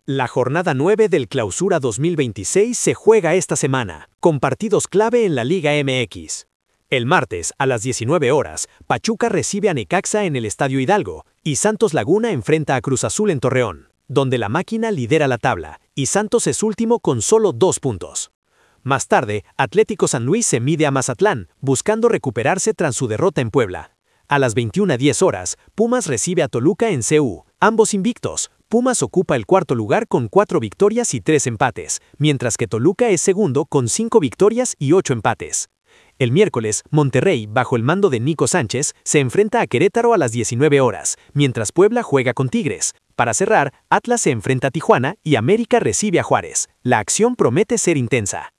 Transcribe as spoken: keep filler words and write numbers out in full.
La jornada nueve del Clausura dos mil veintiséis se juega esta semana, con partidos clave en la Liga M X. El martes, a las diecinueve horas, Pachuca recibe a Necaxa en el Estadio Hidalgo, y Santos Laguna enfrenta a Cruz Azul en Torreón, donde la máquina lidera la tabla, y Santos es último con solo dos puntos. Más tarde, Atlético San Luis se mide a Mazatlán, buscando recuperarse tras su derrota en Puebla. A las veintiuna diez horas, Pumas recibe a Toluca en C U, ambos invictos. Pumas ocupa el cuarto lugar con cuatro victorias y tres empates, mientras que Toluca es segundo con cinco victorias y ocho empates. El miércoles, Monterrey, bajo el mando de Nico Sánchez, se enfrenta a Querétaro a las diecinueve horas, mientras Puebla juega con Tigres. Para cerrar, Atlas se enfrenta a Tijuana y América recibe a Juárez. La acción promete ser intensa.